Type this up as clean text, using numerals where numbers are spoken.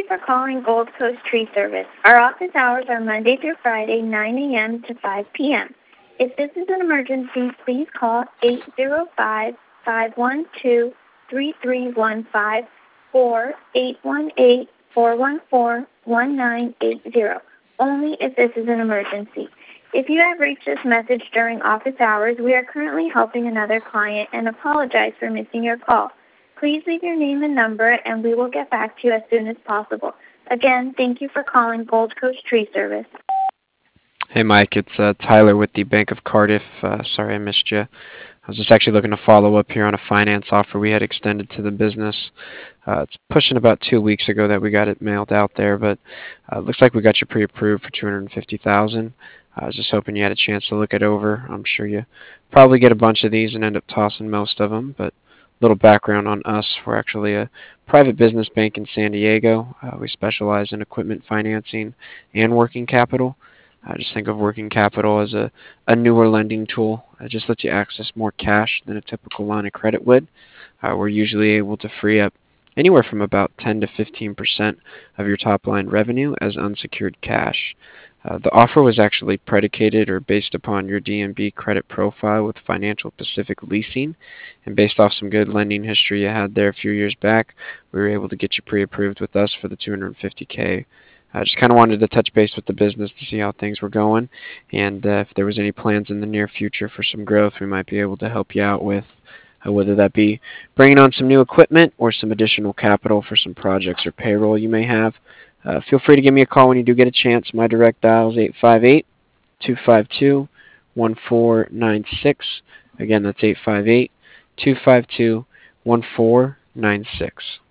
for calling Gold Coast Tree Service. Our office hours are Monday through Friday, 9 a.m. to 5 p.m. If this is an emergency, please call 805-512-3315 or 818-414-1980, only if this is an emergency. If you have reached this message during office hours, we are currently helping another client and apologize for missing your call. Please leave your name and number, and we will get back to you as soon as possible. Again, thank you for calling Gold Coast Tree Service. Hey Mike, it's Tyler with the Bank of Cardiff. Sorry I missed you. I was just actually looking to follow up here on a finance offer we had extended to the business. It's pushing about 2 weeks ago that we got it mailed out there, but it looks like we got you pre-approved for $250,000. I was just hoping you had a chance to look it over. I'm sure you probably get a bunch of these and end up tossing most of them, but a little background on us. We're actually a private business bank in San Diego. We specialize in equipment financing and working capital. I just think of working capital as a newer lending tool. It just lets you access more cash than a typical line of credit would. We're usually able to free up anywhere from about 10 to 15% of your top line revenue as unsecured cash. The offer was actually predicated or based upon your DNB credit profile with Financial Pacific Leasing, and based off some good lending history you had there a few years back, we were able to get you pre-approved with us for the $250K. I just kind of wanted to touch base with the business to see how things were going, and if there was any plans in the near future for some growth we might be able to help you out with, whether that be bringing on some new equipment or some additional capital for some projects or payroll you may have. Feel free to give me a call when you do get a chance. My direct dial is 858-252-1496. Again, that's 858-252-1496.